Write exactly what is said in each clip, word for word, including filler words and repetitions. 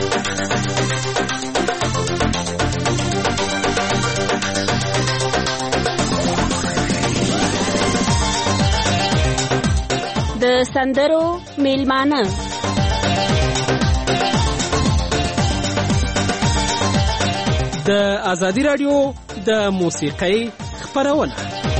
د سندرو میلمانه د ازادي رادیو د موسیقۍ خپرونه.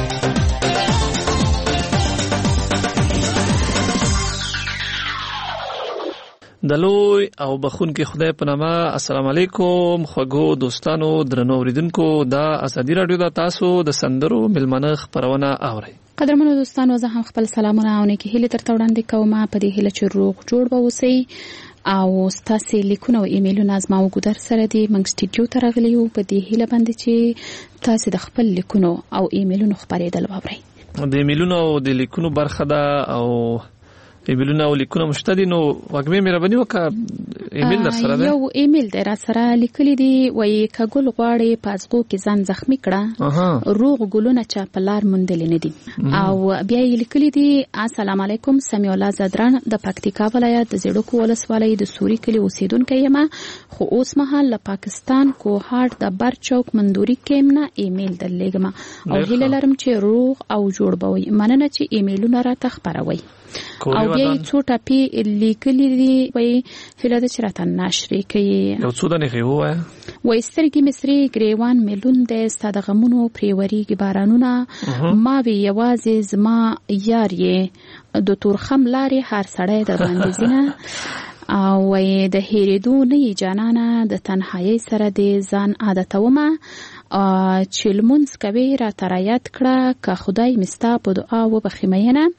د لوی او بخونکي خدای په نامه. السلام علیکم خوږو دوستانو، درنو اوریدونکو، دا ازادي رادیو د تاسو د سندرو میلمانه خپرونه اوري. قدرمنو دوستانو، زه هم خپل سلامونه او نیکی هیله درته وړاندې کوم په دې هیله چې روغ جوړ به اوسئ او ستاسو لیکونه او ایمیلونه زما او ګودر سره دي. موږ سټوډیو ته راغلي یو په دې هیله باندې چې تاسو د خپل لیکونو او ایمیلونو خبرېدل واورئ. د ایمیلونو او د لیکونو برخه ده او ایمیلونه او لیکونه مشته دي. نو وګمې مهرباني وکړه، ایمیل در سره ده؟ یو ایمیل دی را سره لیکلی دی، وایي که ګل غواړې پازغو کې ځان زخمي کړه، روغ ګلونه چا په لار موندلې نه دي. او بیا یې لیکلی دی: السلام علیکم، سمیع الله زدران د پکتیکا ولایت د زیړکو ولسوالۍ د سوري کلي اوسیدونکی یم، خو اوس مهال له پاکستان کوهاټ د بر چوک مندوري کې نه ایمیل درلېږم او هیله لرم چې روغ او جوړ به وئ. مننه چې ایمیلونه راته خپروئ. او بیا یې څو ټاپې لیکلي دي، وایي هیله ده چې راته نشرې کړي. یو څو دانې ووایه. وایي سترګې مې سرې ګریوان مې لوند دی، ستا د غمونو پرې ورېږي بارانونه، ما وې یوازې زما یار یې د تورخم لارې هر سړی در باندې ځینه. او وایي د هېرېدو نه یې جانانه، د تنهایۍ سره دې ځان عادتومه، چې لمونځ کوې راته رایاد کړه، که خدای مې ستا په دعا وبخي مینه.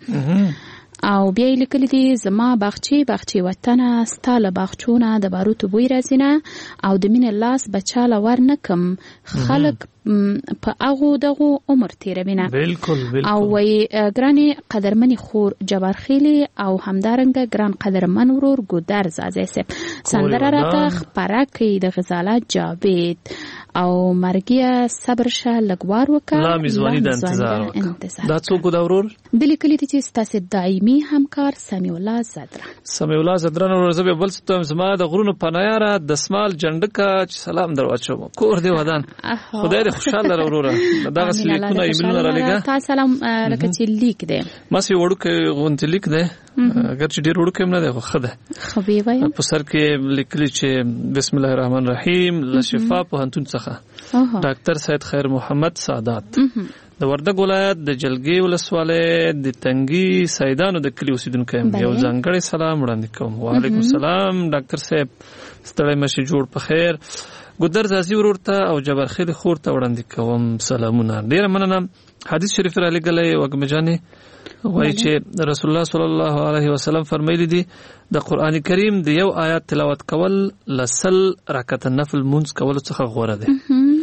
او بیا یې لیکلي دي: زما باغچې باغچې وطنه، ستا له باغچو نه د باروتو بوی راځینه، او د مینې لاس به چاله ور نه کم، خلک په هغو دغو عمر تیروینه. او وایي ګرانې قدرمنې خور جبار خیلي او همدارنګه ګران قدرمن ورور ګودر زازی صاحب سندره راته خپره کړي د غزالت جاوید او مرګیه صبر شه لګوار وکړه، لا میزوانی د انتظار وکړه. دا څوک دا ورور؟ د لیکلي دي چې ستاسو دایمي همکار سمیع الله زدران. سمیع الله زدران ورزه به بل ستوم زما د غرونو پنایاره د سمال جنډکا چې سلام درواچوم کور دی ودان. خدای دې خوشاله وروره. دغه لیکونه ایمیلونه را لګا. تاسو سلام لکه چې لیک دی. ما سي وړوکه غونډه لیک دی. اگر چې ډیر وړوکه نه دی خو خده. خو به وای. په سر کې لیکلي چې بسم الله الرحمن الرحیم لشفا په هنتون څخه ډاکټر سید خیر محمد سعادت د وردګ ولایت د جلګي ولسوالۍ د تنګي سیدانو د کلی اوسیدونکو یم. یو ځانګړی سلام وړاندې کوم. وعلیکم السلام ډاکټر صاحب، ستړی مشه جوړ په خیر. ګودر زازی ورور ته او جبر خیل خور ته وړاندې کوم سلامونه. ډیره مننه. حدیث شریف را لګلې وګم جانې وایي چې رسول الله صلی الله علیه وسلم فرمایلی دي د قران کریم د یو آیات تلاوت کول لسل رکعت نفل مونږ کول څخه غوړه ده.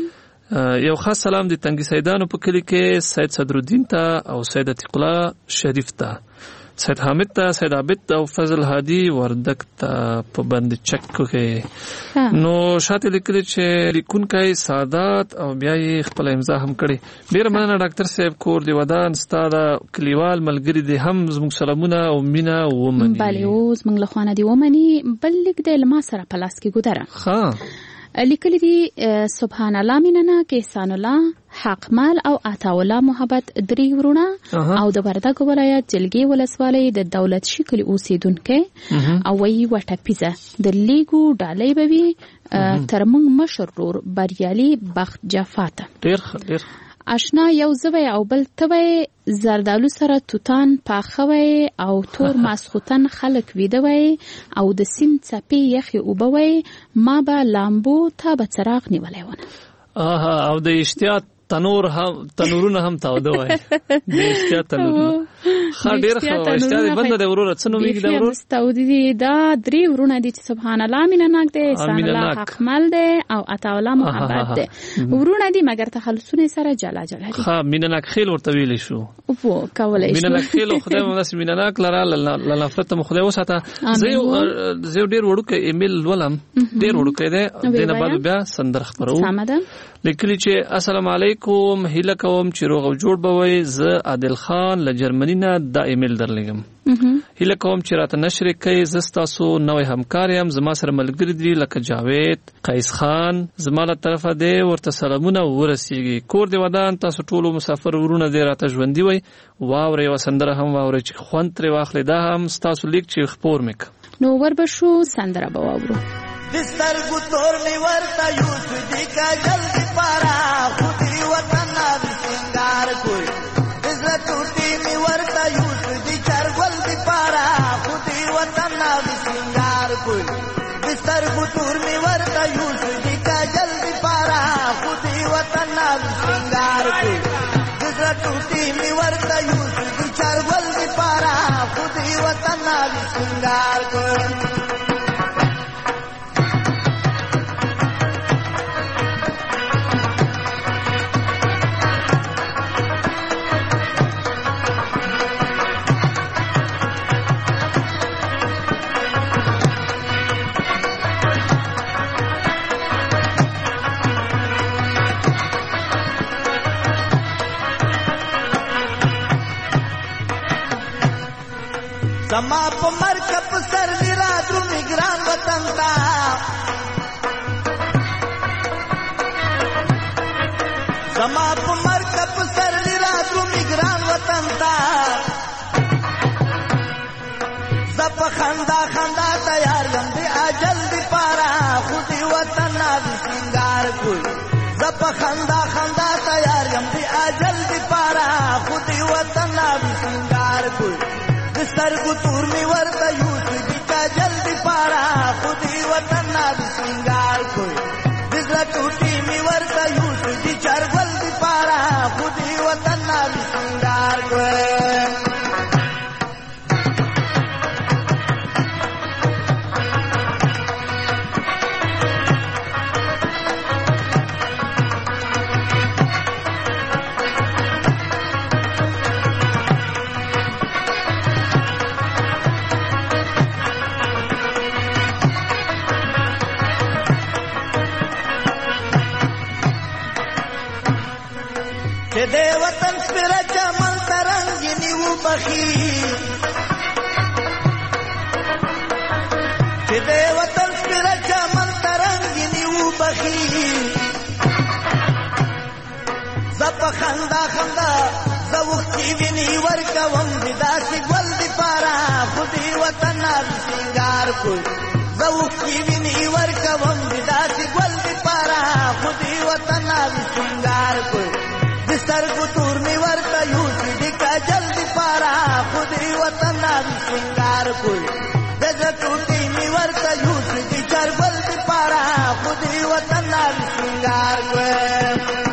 یو خاص سلام د تنګي سیدانو په کلی کې سید صدرالدین ته او سید عتیق الله شریف ته، سید حامد ته، سید عابد ته او فضل هادي وردک ته په بند چک کې. نو شاته لیکلي چې لیکونکی سعادت او بیا یې خپل امضا هم کړي. ډیره مننه ډاکټر صاحب، کور دی ودان، ستاره کلیوال ملګری دی هم زموږ سلامونه او مینا ومني. بله اوس موږ له خوانه دی ومني. بل لیک دی لما سره په لاس کې ګودره. ها لیکلی دی: سبحان الله میننه کې احسان الله حق مال او عطا الله محبت درې ورونه او د وردګ ولایت جلګي ولسوالۍ د دولت شکل اوسیدونکو او وی وټه پیزه د لیګو ډالۍ بوي تر موږ مشر رور بریالي بخت جفاته. ډیر ډیر آشنا یو زوی او بل توی زردالو سره توتان پاخوي او تور ماسختن خلک ویدوي او د سین چپی یخي وبوي، ما به لامبو تا به چراغ نیولای ونه. آها او د اشتیاق تنور هم تنورونه هم تاوده وای. د اشتیاق تنورونه خا ډیر خو اشتیاق بنده د ورور څنو میګ د ورور ستودي دي. دا درې ورونه دي چې سبحان الله مینناک دي، سبحان الله حق مل دي او عطا الله محبت دي. ورونه دي مګر تخلصونه سره جلا جلا دي. خا مینناک خیل ورته ویل شو او کولای شو مینناک خیل خدای مو نس مینناک لرا ل نفرت مو خدای وساته. زه زه ډیر وړوکه ایمیل ولم، ډیر وړوکه ده دنه بعد بیا سندر خبرو لیکلی چې السلام علیکم، هیله کوم چې روغ او جوړ به وي. زه عادل خان له جرمني نه دا ایمیل درلګم. هیله کوم چې راته نشر کوي. زستاسو نوې همکار یم. زما سره ملګری دي لکه جاوید قیس خان. زما له طرفه دی ورته سلامونه ورسیږي. کور دی ودان تاسو ټولو مسافر ورونه دی راته ژوندي وي. واوري وسندره هم واوري چې خوند ترې واخلي. دا هم ستاسو لیک چې خپور میک نو وربشو سندره به واورو. دستر ګتور می ورته یوس دی کا جلدی پارا خودی وطن د سنگار کوئی. عزت ټوټی می ورته یوس دی چرګل دی پارا خودی وطن د سنگار کوئی. دستر ګتور می ورته یوس دی کا جلدی پارا خودی وطن د سنگار کوئی. عزت ټوټی می ورته یوس دی چرګل دی پارا خودی وطن د سنگار کوئی. زما په مرکب سر میرا درو میګران وطن تا زما په مرکب سر میرا درو میګران وطن تا زپ خندا خندا تیار یم دی اجل دی پارا خودی وطن د سنگار کوئی. زپ خندا خندا تیار یم دی اجل دی پارا خودی وطن د سنگار کوئی. دستر ګتور می ورته یوس دی کا جلدی پارا خودی وطن د سنگار کوئی. دزړه ټوټی می ورته یوس دی چرګل دی پارا خودی وطن د سنگار کوئی. دے وطن پر چمن ترنگینی و بخی دے وطن پر چمن ترنگینی و بخی. زپ خندا خندا زوختی ویني ورکوم داسې ګل دی پارا خودی وطن د سنگار کوئی. زوختی ویني ورکوم داسې ګل دی پارا خودی وطن د سنگار کوئی. دستر ګتور می ورته یوس دی کا جلدی پارا خودی وطن د سنگار کوئی. دزړه ټوټی می ورته یوس دی چرګل دی پارا خودی وطن د سنگار کوئی.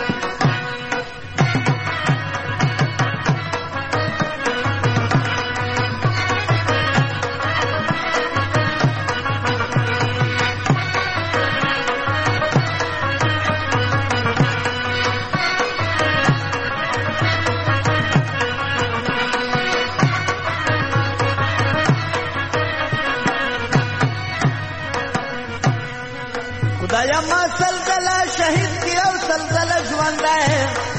خدایا ما سلسلہ شہید کی او سلسلہ ژوند ہے.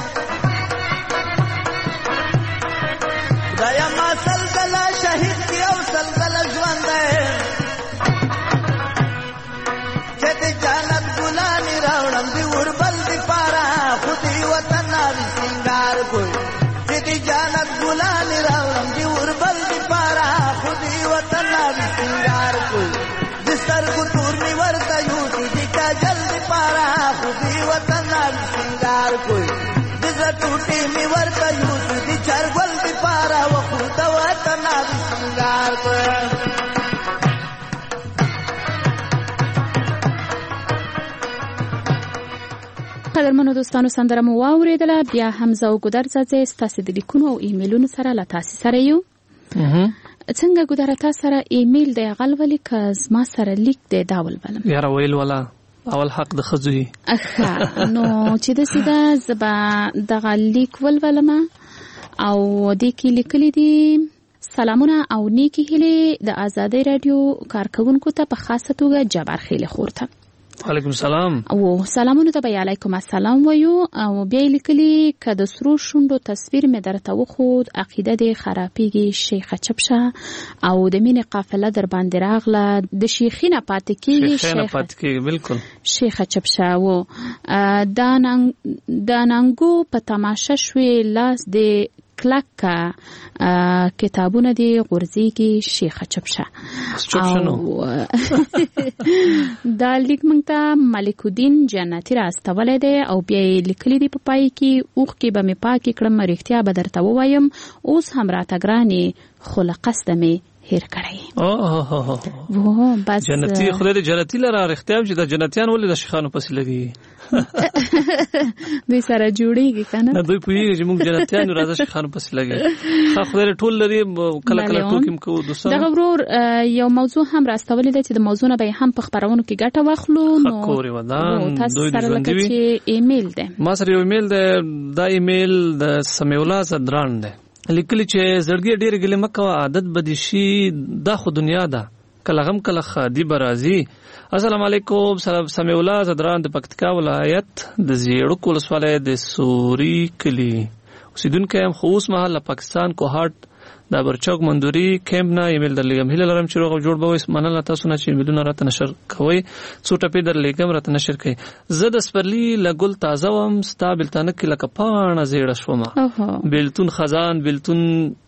خدایا ما سلسلہ شہید کی او سلسلہ ژوند ہے. چې د جنت ګلانی راوړم دی وربل دی پارا خودی وطن د سنگار کوئی. چې د جنت ګلانی راوړم دی وربل دی پارا خودی وطن د سنگار کوئی. دستر ګتور می ورته یوس دی کا جلدی پارا خودی وطن د سنگار کوئی. دزړه ټوټی می ورته یوس دی چرګل دی پارا وخود وطن د سنگار کوئی. قدرمنو دوستانو سندره مو واوریدله. بیا حمزه او ګودر زاځي ستاسو د لیکونو او ایمیلونو سره لا تاسو سره یو. څنګه ګودر تاسو سره ایمیل دی غلولې ک زما سره لیک دی داول بلم یاره ویل ولا اول حق د خزوی اخا نو چې د سیده زبا دغه لیک ولولم او د کې لیکلي دي سلامونه او نیکی هیله د آزادۍ رادیو کارکونکو ته په خاصه توګه جبار خیل خورته وعلیکم السلام. او سلامونه ته بیا علیکم السلام وایو. او بیا لیکلی که د سرو شوندو تصویر مې درته وخود عقیده دې خرابېږي شیخه چپشه او د مینې قافله در باندې راغله د شیخینه پاتې کېږي شیخینه پاتې کېږي بالکل شیخه چپشه و د نانګو په تماشه شوې لاس د کلکه کتابونه دی غورځيږي شیخه چپشه او دا لیک مونږ ته ملک الدین جنتی را استولې دی او بیا لیکلي دی په پای کې اوخ کې به مې پاکي کړم رښتیا به درته ووایم اوس هم راته ګرانې خو له قصده مې هیر کړی. اوه بس جنتی خدای دې جنتی لره رښتیا چې د جنتیان ولې د شیخانو پسې لګي دوی سره جوړیږي کنه نه دوی پوهیږي چې موږ جنتیان راځي شیخانو پسې لګي. خو خدای ټول لري کله کله ټوکیم کو دوستان. دا ورور یو موضوع هم راستولې ده چې د موضوع نه به هم په خبرونو کې ګټه واخلو. نو کوري ودان دوی سره لکه چې ایمیل ده ما سره یو ایمیل ده دا ایمیل د سمیع الله زدران ده لیکلی چې زړګي ډېر ګلې مکه عادت بدی شي دا خو دنیا ده کله غم کله خادي برازي. السلام علیکم. سمیع الله زدران د پکتیکا ولایت د زیړو ولسوالۍ د سوري کلی اوسیدونکو هم خو اوس مهال پاکستان کوهاټ دا برچوک مندوري کیمپ نه ایمیل درلګم هله لرم چې روغ جوړ به وس مننه تاسو نه چې ایمیلونه راته نشر کوي څو ټپې درلګم راته نشر کوي. زه د سپرلی لګل تازه وم ستا بلتانه کې لکه پاڼه زیړه شومه بلتون خزان بلتون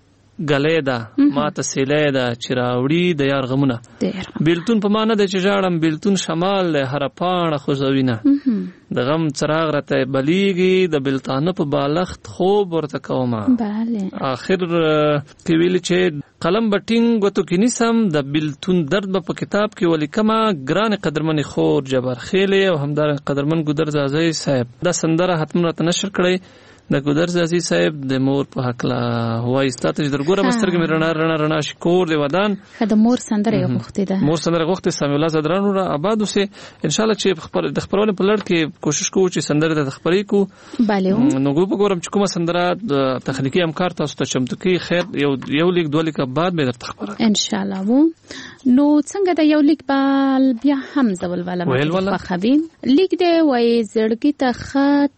غلې ده ما ته سیلې ده چې راوړي د یار غمونه بلتون په معنا د چې ژړم بلتون شمال له هر پاڼه خوځوینه د غم څراغ راته بلیږي د بلتانه په بالښت خوب ورته کومه bale اخر کې ویل چې قلم بټینګ وته کې نسم د بلتون درد په کتاب کې ولیکمه ګران قدرمن خور جبر خېلې او همدار قدرمن ګودر زازي صاحب دا سندره حتم راته نشر کړی د ګودر زازي صاحب د مور په حق لا وای ستاسو چې درګوره مسترګ مې رڼا رڼا رڼا شکور دی ودان د مور سندره غوښتي ده مور سندره غوښتي سمیع الله زدرانو را آباد اوسه ان شاء الله چې خبر د خبرونه په لړ کې کوشش کوو چې سندره د خبرې کو bale نو وګورم چې کومه سندره د تخنیکی امکار تاسو ته چمتو کی خیر یو یو لیک دوه لیک بعد به درته خبره ان شاء الله وو نو څنګه د یو لیک بال بیا هم زول والا په خبين لیک دی وای زړګي ته خط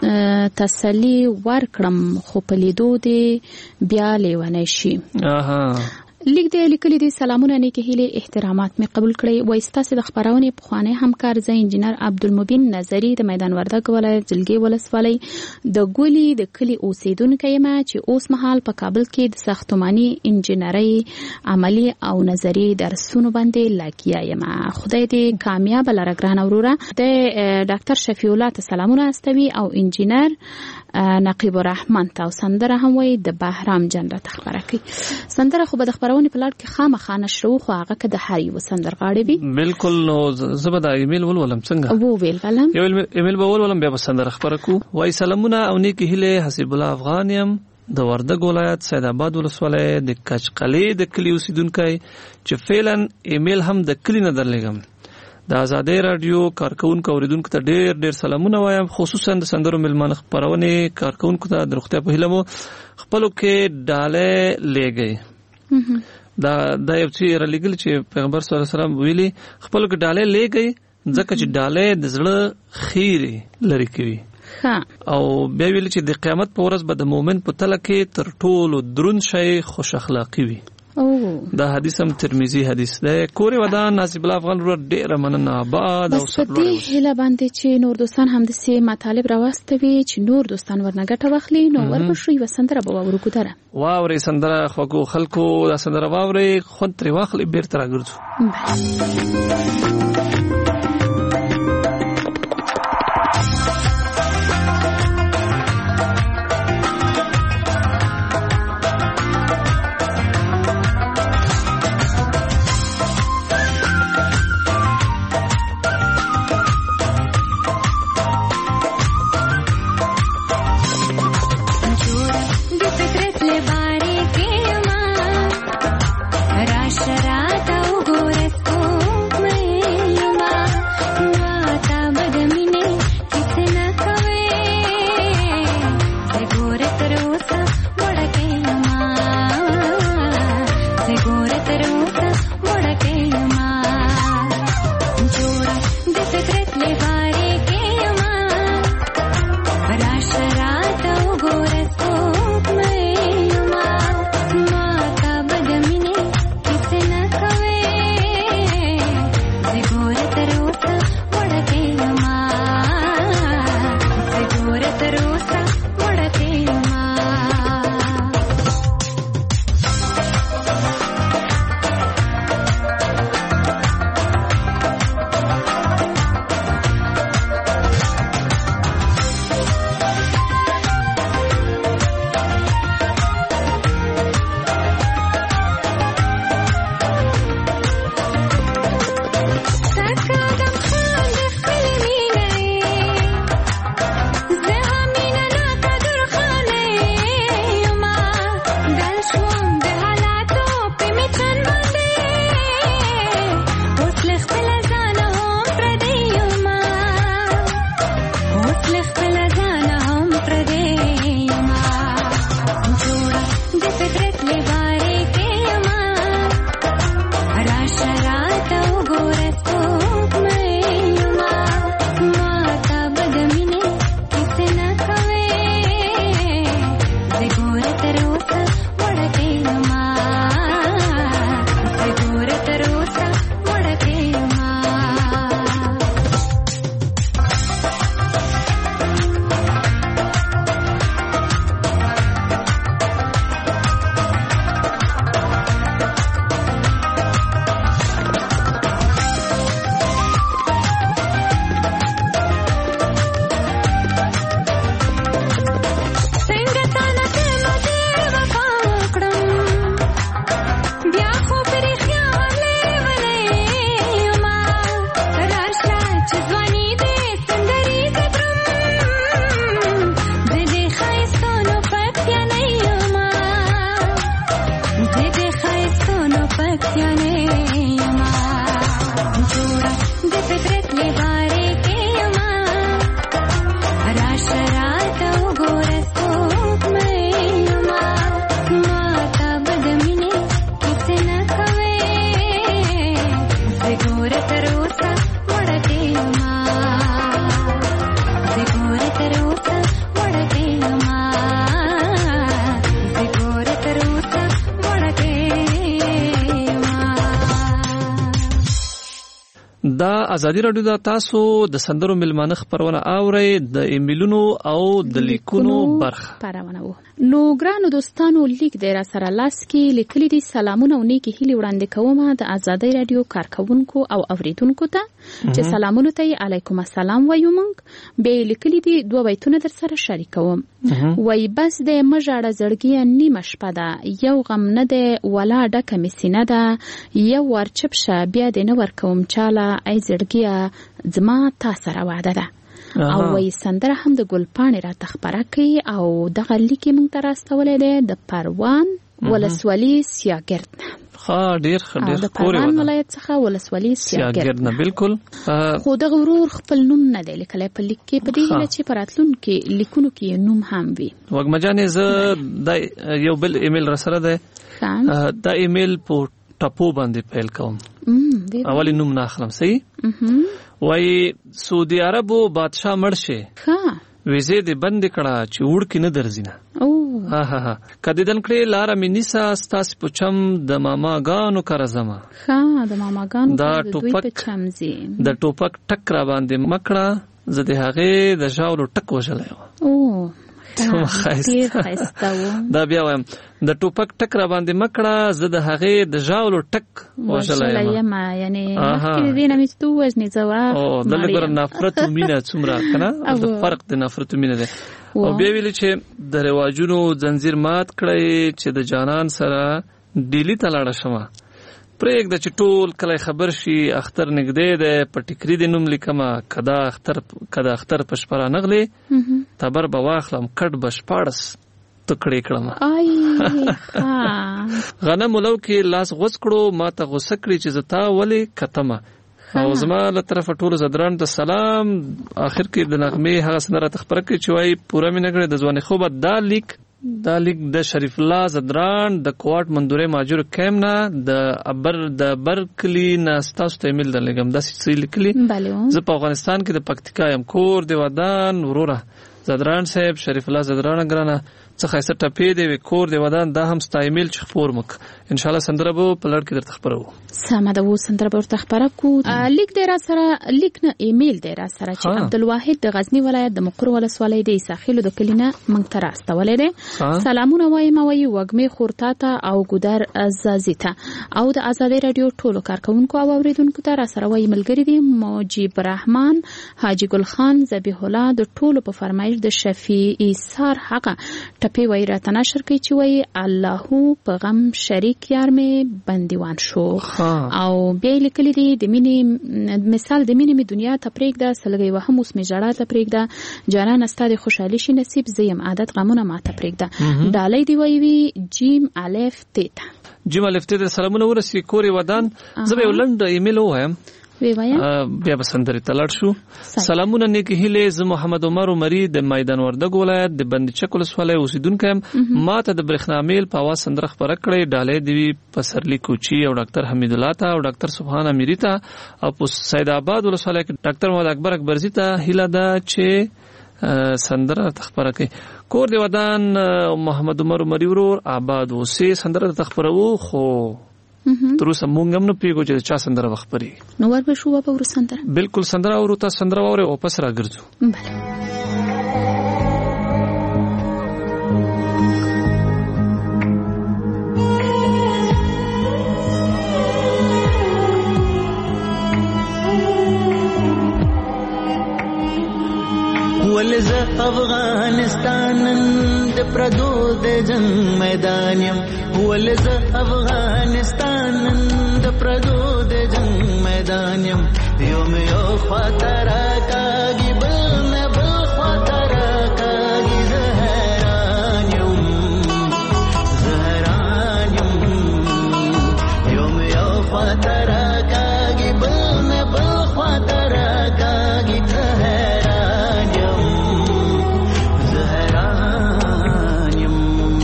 تسلی ورکړم خو په لیدو دی بیا لیونی شي. اها لیک دی لیکلی دی سلامونه نیکه هیله احترامات می قبول کړی وای ستاسو د خبرونه په خوانه همکار ز انجنیر عبدالمبین نظری د میدان وردګ ولایت جلګي ولسوالۍ د ګولي د کلی اوسیدونکو ما چې اوس مهال په کابل کې د ساختماني انجنیري عملی او نظری درسونه باندې لګیا یم. خدای دې کامیاب لره ګران اوروره. د ډاکټر شفیع الله ته سلامونه استوي او انجنیر نقیب الرحمن تاسو سندره هم وای د بهرام جنت خبره کوي. سندره خو به د خبرونه په لړ کې خامخا نشرو خو هغه که د هر یو سندرغاړي وي بالکل. نو زبر د ایمیل ولولم څنګه وو ویل ولم یو ایمیل به ولولم بیا به سندره خبره کو. وای سلامونه او نیکی هله حسیب الله افغانیم د وردګ ولایت سید آباد ولسوالۍ د کچقلې د کلی اوسیدونکو چې فعلا ایمیل هم د کلی نه درلګم. د آزادۍ رادیو کارکونکو اوریدونکو ته ډېر ډېر سلامونه وایم خصوصا د سندرو ملمانه خبرونه کارکونکو ته د روغتیا په هیله مو خپلو کې ډاله لګي دا د یو څه رلیګل چې پیغمبر صلی الله علیه وسلم ویلي خپلو کې ډاله لګي ځکه چې ډاله د زړه خیره لري کوي او بیا ویل چې د قیامت په ورځ به د مؤمن په تله کې تر ټولو درون شي خوش اخلاقی وي. دا حدیث هم ترمذی حدیث ده. کوري ودان نصیب الله افغان ور ډیر مننه آباد او سپلوړ. بس دې هله باندې چې نور دوستان هم د سي مطالب راوستوي چې نور دوستان ورنګټه واخلي نو ورپښوي وسندره به ورو کوتره واوري سندره خوګو خلکو دا سندره واوري خود تر واخلي بیرته راګرځو. Secret ازادي رادیو دا تاسو د سندرو ملمانه خبرونه اورئ د ایمیلونو او د لیکونو برخه پرونه وو. نو ګرانو دوستانو لیک د را سره لاس کې لیکلي دي سلامونه او نیکی هیلې وړاندې کوم د ازادي رادیو کارکونکو او اوریدونکو ته چې سلامونه ته علیکم السلام وایو مونږ به لیکلي دي دوه بیتونه در سره شریکوم. وای بس د مژاړه زړګي نیمه شپه ده یو غم نه ده ولا ډکه مسینه ده یو ورچپ شه بیا د نه ورکوم چاله ای زړګي زما تا سره وعده ده. او وای سندره هم د ګلپاڼې را تخبره کوي او دغه لیکي مونږ ته راستولی دی د پروان ولسوالي سیاګرد ښه ډېر ښه ډېر د پروان ولایت څخه ولسوالي سیاګرد نه بالکل. خو دغه ورور خپل نوم نه دی لیکلی په لیک کې په دې هیله چې په راتلونکي لیکونو کې نوم هم وي. وږمه جانې زه دا یو بل ایمیل را سره دی دا ایمیل په ټاپو باندې پیل کوم. اولی نوم نه اخلم صحیح. وای سعودي عربو بادشاہ مړ شي ها ویزه دې بند کړه چې وړ کې نه درځي نه. او ها ها ها کدی دن کړي لار مینیسا ستاس پچم د ماما غانو کرزما ها د ماما غانو دا د دوی پچمزي د ټوپک ټک را باندې مکړه زه د هغه د ژاولو ټک وشلې او دا بیا وایم د ټوپک ټک را باندې مکړه زه د هغه د ژاولو ټک وشلې ما یعنی مخکې دې نه مستو وزنی زوا او دلته ګور نفرت او مینه څومره کنه د فرق د نفرت او مینه ده. او بیا ویل چې د رواجونو زنجیر مات کړی چې د جانان سره ډیلی ته لاړه شمه پرېږ د چې ټول کله خبر شي اختر نږدې ده په ټیکري د نوم لیکمه کدا اختر کدا اختر په شپه رانغلی تبر به واخلم کټ به شپاړس تکړې کړم غنم ولو کې لاس غوڅ کړو ما ته غوسه کړي چې زه تا ولې کتمه او زما له طرفه ټولو زدران ته سلام. آخر کې د نغمې هغه سندره ته خبره کړي چې وایي پوره مې نه کړې د ځوانۍ خوبه دا لیک دا لیک د شریف الله زدران د کوارټ مندورې ماجور کیم نه د ابر د برکلی نه ستاسو ته ایمیل درلګم دا څه لیکلي زه په افغانستان کې د پکتیکا یم کور دی ودان وروره زدران صاحب شریف الله زدران ګرانه څه خاصه ټپې دی کور دی ودان دا هم ستا ایمیل چې خبر مک ان شاء الله سندره به په لړ کې درته خبرو سمه ده و سندره به ورته خبره کو. لیک دی را سره لیک نه ایمیل دی را سره چې عبدالواحد د غزنی ولایت د مقر ولسوالۍ د عیساخیلو د کلینه مونږ ته راستولی دی. سلامونه وایم وایي وږمې خورتا ته او ګودر ازازي ته او د ازادي رادیو ټولو کارکونکو او اوریدونکو ته را سره وایي ملګري دي مجیب الرحمن حاجی ګل خان ذبیح الله د ټولو په فرمایش د شفیع ایثار حق ټپی وای را تناشر کوي چې وای الله په غم شریک یار مې بندیوان شو او بیا لیکلي دي د مینې مثال د مینې می دنیا ته پرېږده سلګي وهم اوس می جړه ته پرېږده جانان استاد خوشحالي شي نصیب زیم عادت غمونه ما ته پرېږده ډالۍ دی وای وی جیم الف تیتا جیم الف تیتا سلامونه ورسې کوري ودان زه به ولند ایمیل وایم وی وایا بیا به سندرې ته لاړ شو. سلامونه نیکی هیلې، زه محمد عمر عمري د میدان وردګ ولایت د بندچک ولسوالۍ اوسیدونکی یم. ما ته د برېښنا میل په اواز سندره خپره کړې. ډالۍ دی وي پسرلی کوچی او ډاکټر حمید الله ته او ډاکټر سبحان امیری ته او په سید آباد ولسوالۍ کې ډاکټر محمد اکبر اکبرزی ته هیله ده چې سندره تخبره کوي. کور دی ودان محمد عمر عمري ورور آباد وسی سندره تخبرو خو تر اوسه مونږ هم نه پیګو چې چا سندره وخبري نو ور به شو په ور سندره بالکل سندره ورو ته سندره وره او پس راګرځو. بله ولزه افغانستان د پردو د جنگ میدان یم، ولزه افغانستان د پردو د جنگ میدان یم. یو مې یو خواته راکاږي بل مې بل خواته راکاږي، زه حیران یم زه حیران یم. یو مې یو خواته راکاږي بل مې بل خواته راکاږي، زه حیران یم زه حیران یم.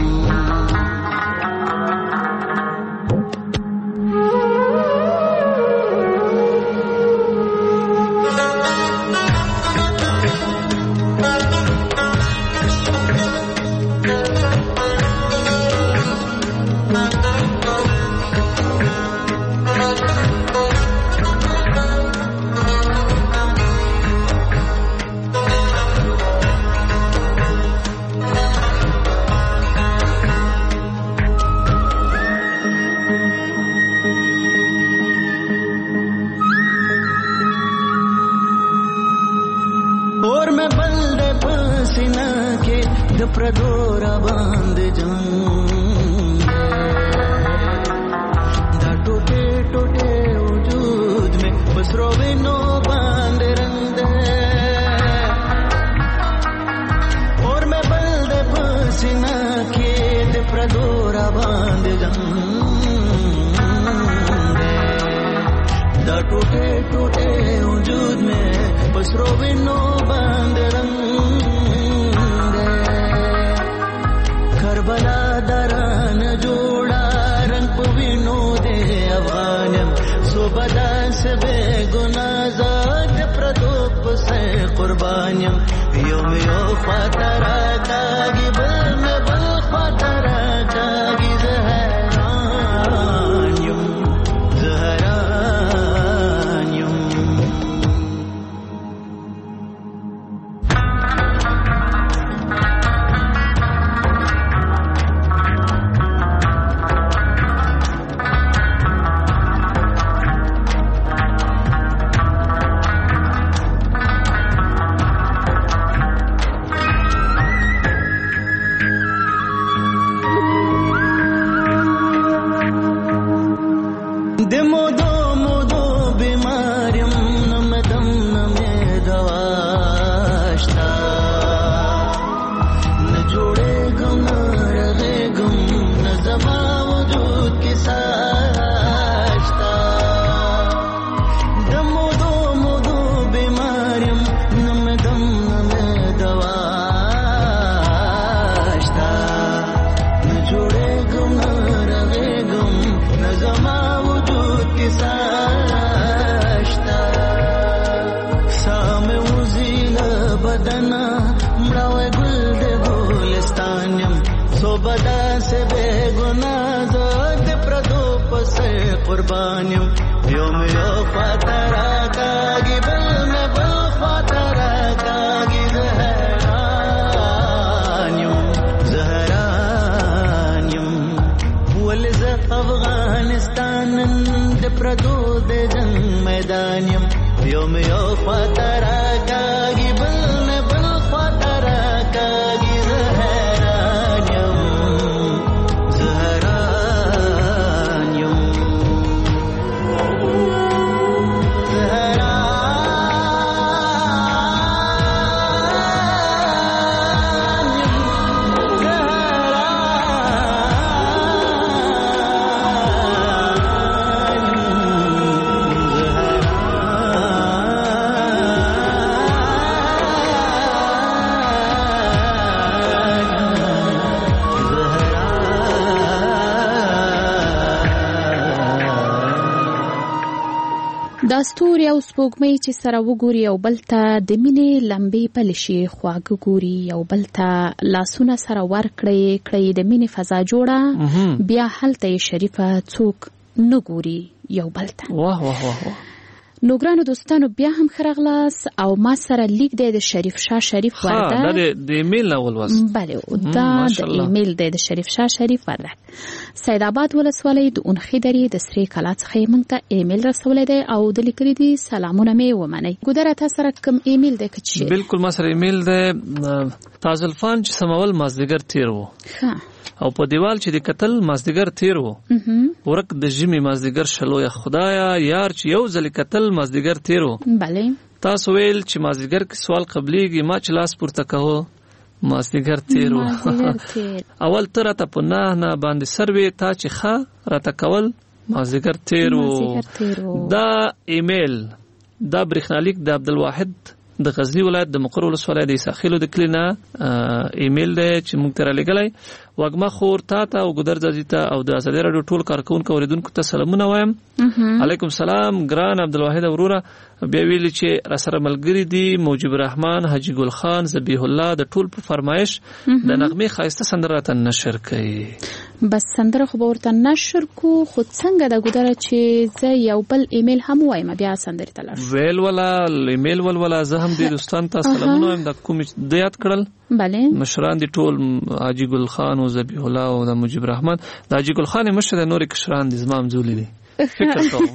اور میں بلد پسینہ کے دپردورا باندھ جان، دا ٹوٹے ٹوٹے وجود میں بس روینو باندھ رنگ. اور میں بلد پسینہ کے دپردورا باندھ جان، دا ٹوٹے ٹوٹے وجود میں بس روینو باندھ رنگ. کربلا دران جوڑا رنگ پوینو دے افغانم، صوبدا سے بے گناہ زاد پردوپ سے قربانیم. یوم یو خاطرہ کاگی بل میں بل خاطرہ کاگی، زہران یم زہران یم. د مودو مودو بیماریم نمدم نمې دواشتا، نه جوړېږم نه رغېږم نه زما وجود کې ساشتا. د مودو مودو بیماریم نمدم نمې دواشتا، نه جوړېږم نه رغېږم نه زما ساشتا. سام وزیل بدنا مړاوی ګل د ګلستان یم، صوبدا سے بے گناہ زاد پردو پس قربان یم. یوم یو خاطرہ کاږي بل مې بل خاطرہ کاږي، زهران یم زهران یم. ولزه افغانستان د پردو د جنگ میدان یم، یوم یو خاطرہ کاږي بل مې بل خاطرہ کاږي، زهران یم زهران یم زهران د ستوري او سپوږمۍ چې سره وګوري او بل ته د مینې لمبې پلې شي خواږه ګوري او بل ته لاسونه سره ورکړي کړي د مینې فضا جوړه بیا هلته یې شریفه څوک نه ګوري یو بل ته. واه واه واه. نو ګرانو دوستانو بیا هم خرغلاس او ما سره لیک دی د شریف شاه شریف وردک. ها دا د ایمیل اول وس. بله دا د ایمیل دی د شریف شاه شریف وردک. سید آباد ولسوالۍ د اونخې درې د سری کلا څخه موږ ته ایمیل رسولی دی او د لیکلي دي سلامونه مې ومنئ. ګودره تا سره کوم ایمیل دی که چی؟ بالکل ما سره ایمیل دی تازلفان چې سمول مازدیګر تیر وو. ها او په دیوال چې د قتل مازدیګر تیر وو ورک د ژمي مازدیګر شلو یا خدایا یار چې یو ځل قتل مازدیګر تیر وو. بله تاسو ویل چې مازدیګر کې سوال قبليږي ما چې لاس پورته کوو مازدیګر تیر وو. اول تر ته په نه نه باندې سروي تا چې ښه راته کول مازدیګر تیر وو. دا ایمیل دا برېښنالیک د عبدالواحد د غزنی ولایت د مقر ولسوالۍ د ساحلو د کلینا ایمیل دی چې موږ ته را لګلای. وګما خور تا ته او ګدر ځي ته او د ازادي رادیو ټول کارکونکو اوریدونکو ته سلامونه وایم. علیکم سلام ګران عبدالواحد وروره. بیا ویل چې را سره ملګری دي موجب الرحمن حاجی ګل خان ذبیح الله د ټول په فرمایش د نغمه خاصه سندره ته نشر کړي. بس سندره خو ورته نشر کو خو څنګه د ګدر چې زه یو بل ایمیل هم وایم بیا سندره ته لاړ ویل ولا ایمیل ول ولا زه هم دې دوستان ته سلامونه وایم د کوم د یاد کړل. بله مشران دي ټول حاجی ګل خان او ذبیح الله او د موجب الرحمن د حاجی ګل خان مشر د نور کشران دي زمام زولي دي فکر کوم.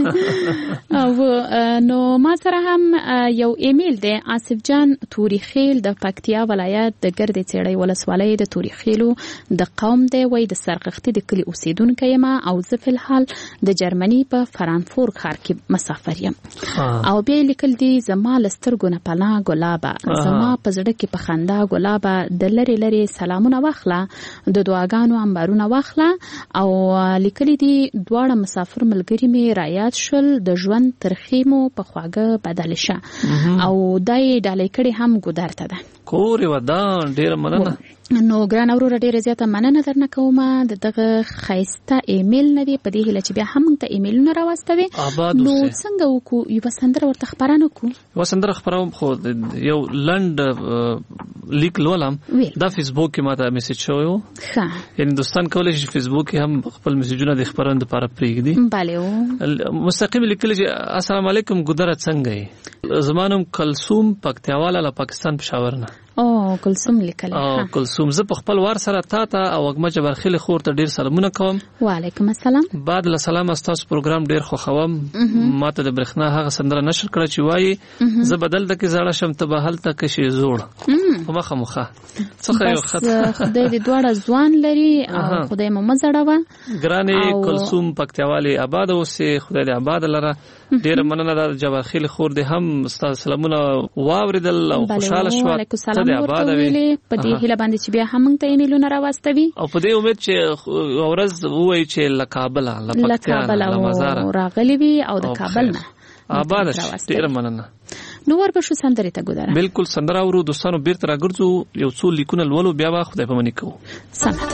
نو ما سره هم یو ایمیل دی آصف جان توریخیل د پکتیا ولایت د ګرد چېړۍ ولسوالۍ د توریخیلو د قوم دی وای د سرغختي د کلی اوسیدونکو یم او زه په الحال د جرمني په فرانکفورت ښار کې مسافر یم. او بیا لیکل دي زما لسترګو نه پناه ګلابه زما په زړه کې په خندا ګلابه د لری لری سلامونه واخله د دعاګانو انبارونه واخله. او لیکل دي دواړه مسافر ملګری می رایات شول د ژوند ترخیمو په خواږه بدل شه او دای ډالې کړي هم ګودر ته ده. کورې ودان ډیر مننه. نو ګران اورور ډیره زیاته مننه درنه کوم د دغه خایسته ایمیل نه دی په دې هله چې بیا هم ته ایمیلونه راوستوي. نو څنګه وکړو یو سندره ورته خبرانه کو و سندره خبروم خو یو لند لیک لولم دا فیسبوک کې ماته میسج شوی و. ښه یعنی دوستان کولای شي فیسبوک کې هم خپل میسجونه د خبرونې لپاره پریږدي. بله مستقیم لیکل چې السلام علیکم ګدره څنګه یې زمانم کلثوم پکتیاواله له پاکستان پېښور نه. او کلثوم لیکل. او کلثوم زه په خپل وار سره تا ته او وګما جبرخیل خور ته ډیر سلامونه کوم. وعلیکم السلام. بعد له سلام استاسو پروګرام ډیر خوښوم. ماته د برښنا هغه سندره نشر کړه چې وایي زه بدل د کې زړه شم ته به هلته کې شي زوړ مخه مخه څخه یو خط خدای دې دواړه ځوان لري او خدای مو مزړه ګرانې کلثوم پکتیاواله آباد اوسه خدای دې آباد لره. ډیر مننه د جبرخیل خور دې هم استاد سلامونه واوریدل او خوشاله شو. د آباد ویلې په دې هله باندې چې بیا هم ته ایمیلونه راوستوي او په دې امید چې ورځ وای چې لکابل لپکتیا لمزار راغلی وي او د کابل نه آباد ډیر مننه. نو ور به شو سندره ته ګودره. بالکل سندره ورو دوستانو بیرته راګرځو یو څو لیکونه لولو بیا به خدای په منی کوو. سمه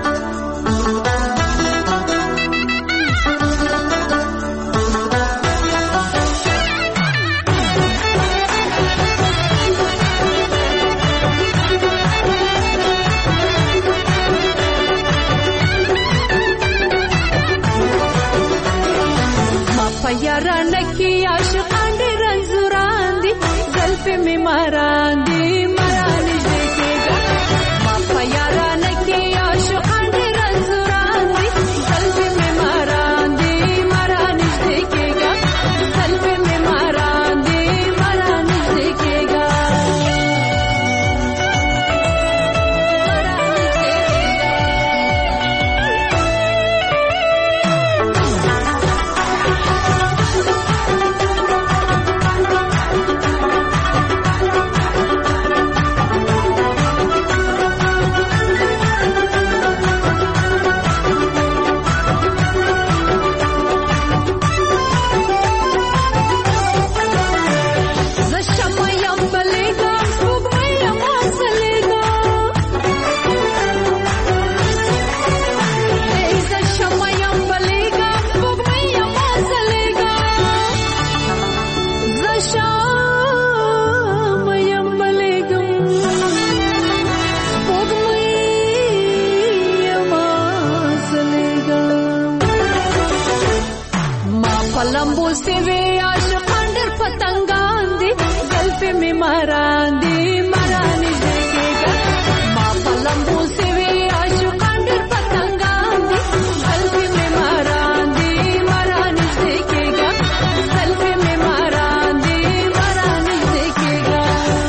یاران کی عاشقان دی رنزوران دی زلف می ماران دی مران دیکھےگا ما یاران کی عاشقان دی رنزوران دی زلف می ماران دی مران دیکھےگا زلف می ماران دی مران دیکھےگا شام یم بلګم سپوږمۍ یم زلګم ما پلمبو سوي عاشقان ډېر پتنګان دي ګلف می ماران دي ماران دې کېږه ما پلمبو سوي عاشقان ډېر پتنګان دي ګلف می ماران دي ماران دې کېږه ګلف می ماران دي ماران دې کېږه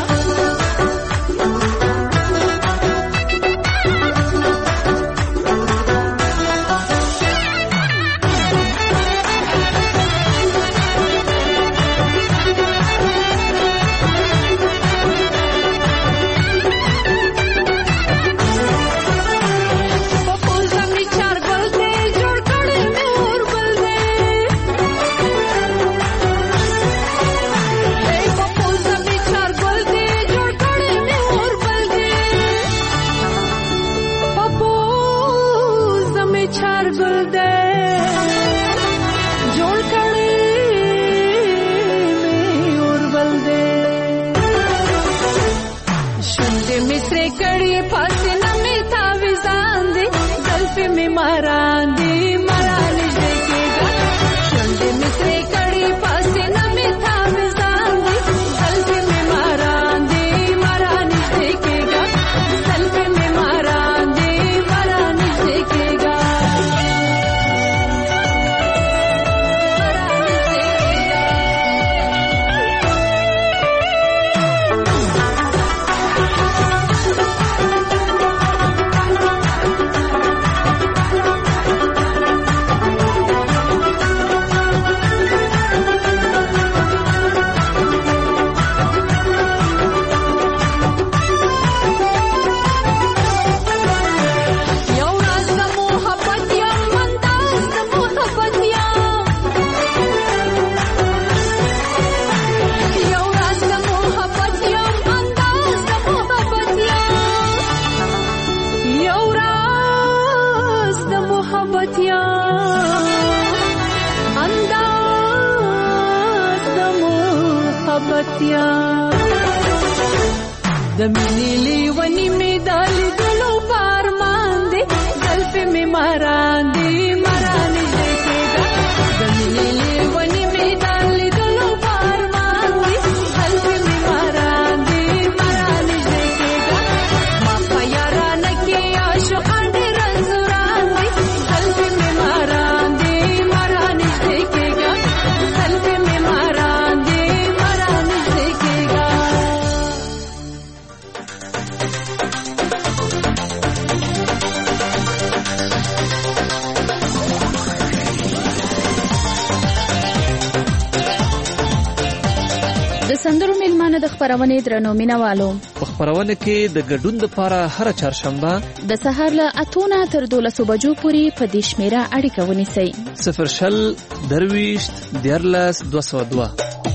خبرونه درنو مینوالو په خبرونه کې د ګډون لپاره هر چهارشنبه د سهار له اتونه تر دولسو بجو پورې په دې شمیره اړیکه ونیسئ صفر شل درویشت دیارلس دوه سوه دوه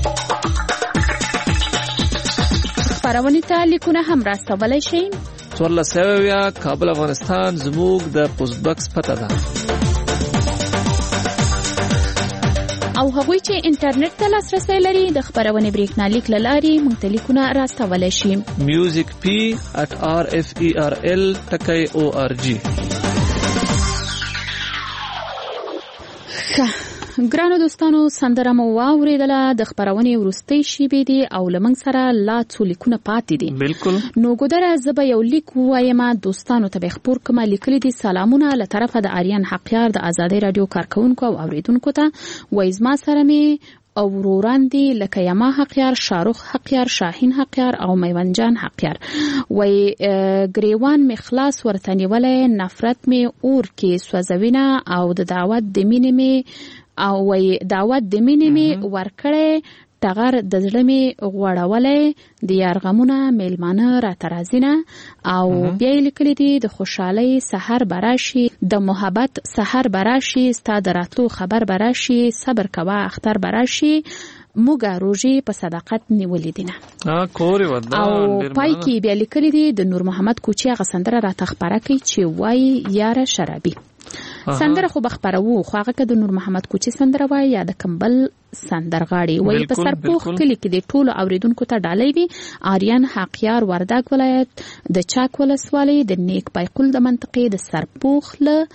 خبرونه ته لیکونه هم راستولی شئ څوارلس سوه اویا کابل افغانستان زموږ د پوسټ باکس پته ده او هغوی چې انټرنیټ ته لاسرسی لري د خبرونې بریښنالیک له لارې موږ ته لیکونه راستولی شي میوزیک پی ات آر اف ای آر ال ټکی او آر جی ګرانو دوستانو سندره مو واوریدله د خبرونې وروستۍ شیبې دي او لمنګ سره لا څو لیکونه پاتې دي بالکل نو ګودره زه به یو لیک ووایم دوستانو ته به خبر کوم لیکلي دي سلامونه له طرفه د آریان حقیار د آزادۍ رادیو کارکونکو او اوریدونکو ته وایي زما سره مې او وروران دي لکه یما حقیار شاروخ حقیار شاهین حقیار او میوانجان حقیار وایي ګریوان می خلاص ورته نیولی نفرت می اور کې سوځوینه او د دعوت د مینې می او وی دعوت د مینې می ورکړې ټغر د زړه می غوړولې د یارغمونه میلمانه را ترازینه او بیا لیکلي دي د خوشحالي سحر براشي د محبت سحر براشي ستاد راتلو خبر براشي صبر کوا اختر براشي موږ روزي په صداقت نیولې دینه ها کوري ودا او پای کې بیا لیکلي دي د نور محمد کوچي غسندره را تخبره کوي چې وای یاره شرابي سندره خو بخبرو خو هغه که د نور محمد کوچي سندره وای یا د کمبل سندرغاړي وای په سرپوخ کلی کې د ټولو اوریدونکو ته ډالۍ وي. آریان حقیار وردګ ولایت د چاک ولسوالۍ د نیک پایقل د منطقې د سرپوخ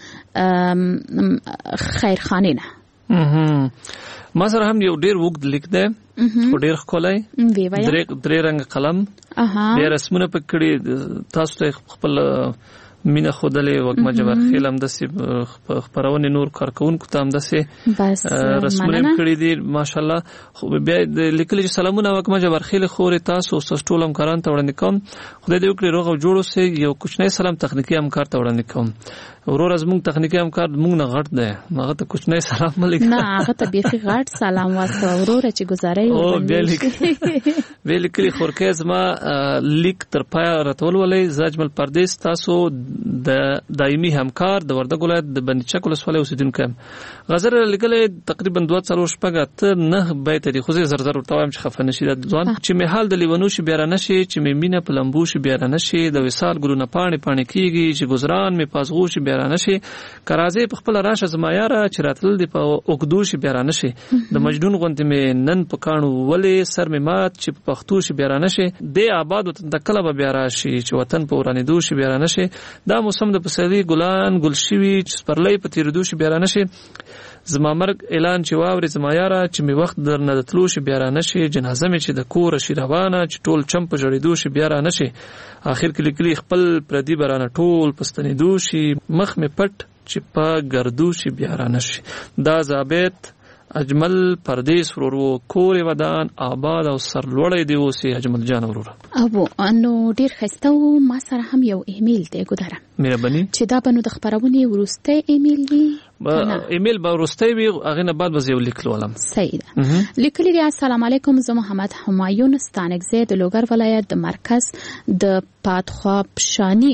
له خیرخانې نه. ما سره هم یو ډیر وګد لیک دی او ډیر ښکلی درې درې رنګ قلم ډیر رسمونه پکړي. تاسو ته خپل مینه خودلې وګما جبر خیل هم داسې خبرونه نور کارکونکو ته هم داسې رسمونه کړی دي ماشاءالله. خو بیا د لیکل چې سلامونه وګما جبر خیل خوري تاسو او ټول هم کاران ته وړاندې کوم. خدای دې وکړي روغ او جوړ اوسئ. یو کوچنی سلام تخنیکی همکار ته وړاندې کوم. ورور زموږ تخنیکی همکار موږ نه غټ دی هغه ته کوچنی سلام ملګری نه هغه ته بیخي غټ سلام واسطه ورور چې گزارای او بیا لیک ویل کلی خورکه زما لیک تر پای راتول ولې زاجمل پردیس تاسو د دایمي همکار د وردګ ولایت د بندچک ولسوالۍ اوسیدونکو غزر لیکلې تقریبا دوه څلور شپږ ته نه بیت دي خو زه زر زر ورته وایم چې خفه نشي د ځوان چې می حال د لیونو شي بیا نشي چې می مینه په لمبو شي بیا نشي د وصال ګلونه پانی پانی کیږي چې گزاران می پازغو شي بیا نشي کرازه په خپل راشه زما یاره چې راتل دی په اوګدو شي بیا نشي د مجنون غوندې می نن پکانو ولې سر می مات چې په پښتو شي بیا نشي د آباد وطن د کله بیا راشي چې وطن په ورانې دو شي بیا نشي دا موسم د پسرلي ګلان ګل شوي چې پرلې په تیر دو شي بیا نشي زما مرګ اعلان چې واوري زما یاره چې می وخت درنه د تلو شي بیا نشي جنازه می چې د کور شي روانه چې ټول چم په جوړېدو شي بیا نشي اخر کې لیکلي خپل پردي برانه ټول پستنېدو شي مخ می پټ چې په ګردو شي بیا نشي. دا ضابط اجمل پردیس ورورو کور ودان آباد او سرلوړی دی اوسې اجمل جان ورور ابو انو ډیر خسته و ما سره هم یو ایمیل دی ګداره مهرباني چې دا بنو د خبرونه ورسته ایمیل دی ایمیل به ورسته وي هغه نه بعد به یو لیکل ولم صحیح ده لیکلی دی السلام علیکم زه محمد همایون ستانکزی د لوګر ولایت د مرکز د پادخواب شانی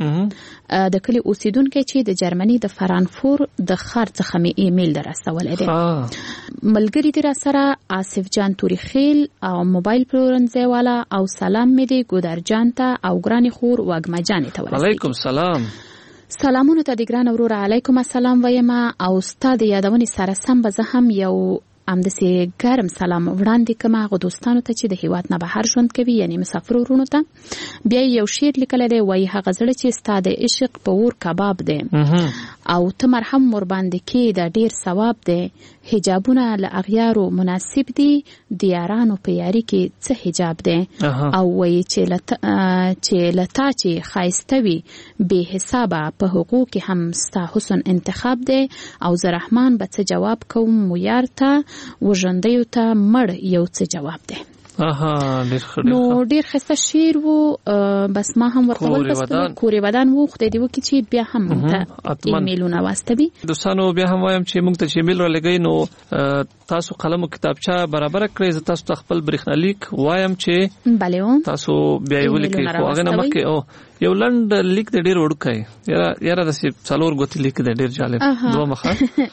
د کلی اوسیدونکو چې د جرمني د فرانکفور د ښار څخه می ایمیل درستولې ده ملګری دی را سره آصف جان توریخیل او موبایل پلورنځي والا او سلام می دی ګودر جان ته او ګرانی خور وګما جان ته ورسېږي. علیکم سلام. سلامونه ته د ګران ورور علیکم السلام وایم او استاد یادونې سره سم به زه هم یو ام د سي ګرم سلام وړاندې کوم هغه دوستانو ته چې د هیواد نه بهر ژوند کوي یعنی مسافر ورونو ته. بیا یو شعر لیکل دی وای هغه زړه چې ستاد عشق په ور کباب دی او ته مرهم ور باندې کې د ډیر ثواب دی حجابونه له اغیارو مناسب دي د یارانو په یاري کې څه حجاب دی او وای چې لته چې لته چې خایسته وي به حسابه په حقوق کې هم ستا حسن انتخاب دی او زه رحمان به څه جواب کوم مو یار ته وژندیو ته مړ یو څه جواب دی. اها ډیر خړ نو ډیر خسته شیر وو بس ما هم ورته ولپس کوري ودان وو خدای دی وکي چې بیا هم ته ایمیلونه واستوي. دوستانو بیا هم وایم چې موږ ته چې ایمیل را لګی نو تاسو قلم او کتابچه برابر کړئ زه تاسو خپل برېښنالیک وایم چې بله تاسو بیا یې ولیکئ خو هغه نه مخکې او یو لنډ لیک دی ډیر وړوکی یاره یاره داسې څلور ګوتې لیک دی ډیر جالب دوه مخه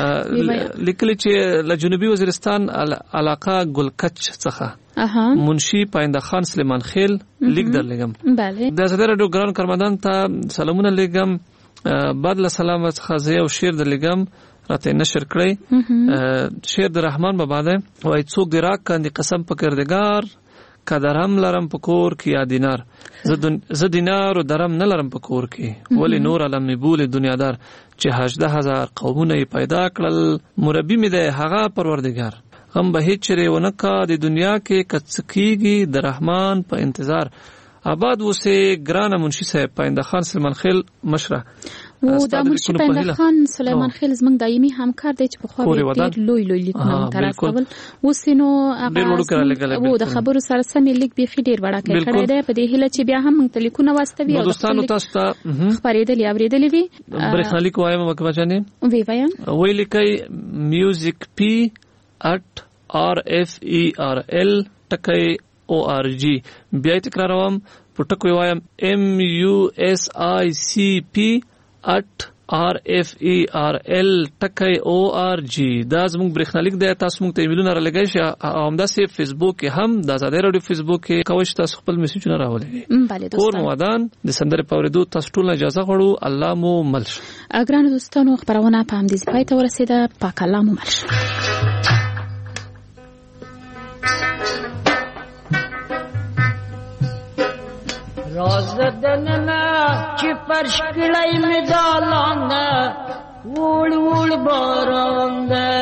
لیکلی چې له جنوبي وزیرستان علاقه ګلکچ څخه منشي پاینده خان سلیمان خیل لیک در لګم بله د زړه راډیو ګران کارمندان ته سلامونه لګم بعد له سلام څخه زه او شعر در لګم راته نشر کړی شعر د رحمان بابا ده وای څوک دی راک کاندي قسم په کردگار کدرم لرم په کور کې یا دینار زه دینار او درم نه لرم په کور کې ولی نور علم می بول دنیادار چې هجده هزار قومونه پیدا کړل مربي می ده هغه پروردگار هم به هیڅ چره ونکا د دنیا کې کڅکیږي د رحمان په انتظار آباد وسه ګران منشي صاحب پاینده خان سلیمان خیل مشره و دا منشي پاینده خان سلیمان خیل زمنګ دایمي همکار دی چې په خو ډیر لوی لوی لیکونه تراسول وسینو هغه و د خبرو سره سمې لیک به خې ډیر وړه کړی دی په دې هله چې بیا هم موږ لیکونه واستوي او دوستانو تاسو ته خبرېدلې اورېدلې وي برېښنالیک وایم مکه بچانه وی وایم وی لیکي میوزیک پی at r f e r l ټکی o r g بیا تکراروم په ټکو وایم m u s i c p at آر اف ای آر ال ټکی او آر جی. دا زموږ برېښنالیک دی، تاسو موږ ته ایمیلونه را لګئ شئ او همداسې فیسبوک کې هم د ازادۍ راډیو فیسبوک کې کوئ چې تاسو خپل میسیجونه راولئ. بله دوستان، کور مو ودان د سندرې په اورېدو تاسو ټول اجازه غواړو. الله مو مل شه. ګرانو دوستانو، خپرونه په همدې ځای پای ته ورسېده. پاک الله مو مل شه. راز دننا چې فرش کړی مې دالان ده، وړ وړ باران ده.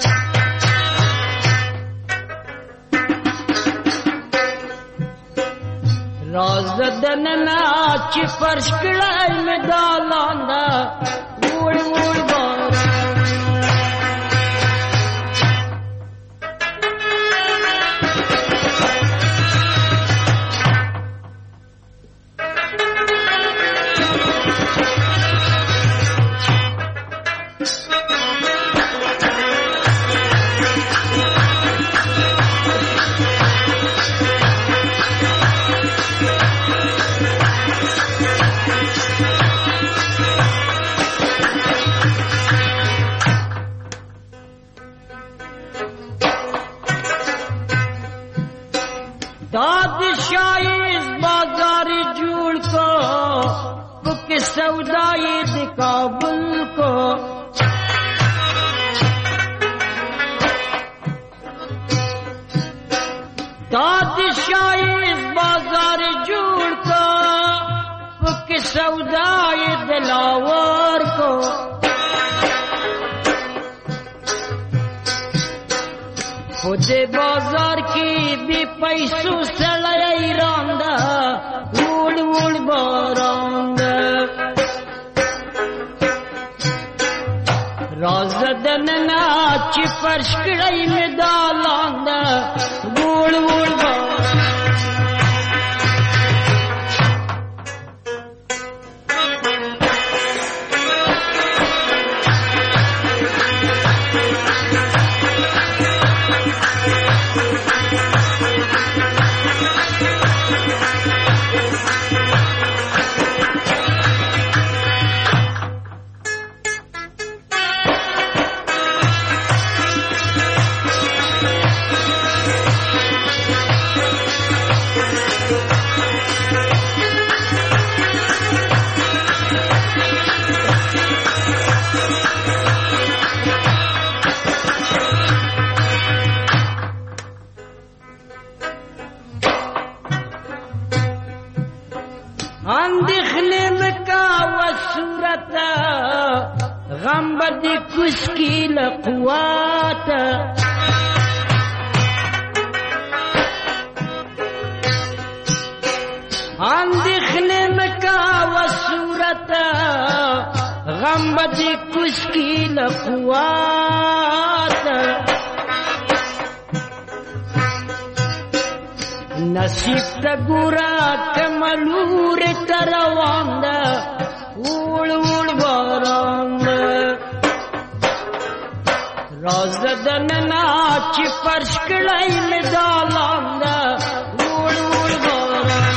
راز دننا چې فرش کړی مې دالان ده، وړ وړ باران ده. सौदाई दे काबुल को दादशाही इस बाजार जोड़ को के सौदाई दिलावर को खुदे बाजार की भी पैसों से लड़ाई रांदा उड़ उड़ बारांदा. राजदनना ची फर्श कड़ाई में दालांदा उड़ उड़ बारांदा. غم بدی کس کی لقوات اندخنے مکا و صورت غم بدی کس کی لقوات نصیب تگورا کملور ترواندہ اوڑ اوڑ باراند. رازدننا چی فرش کڑائی میں دالاند اوڑ اوڑ باراند.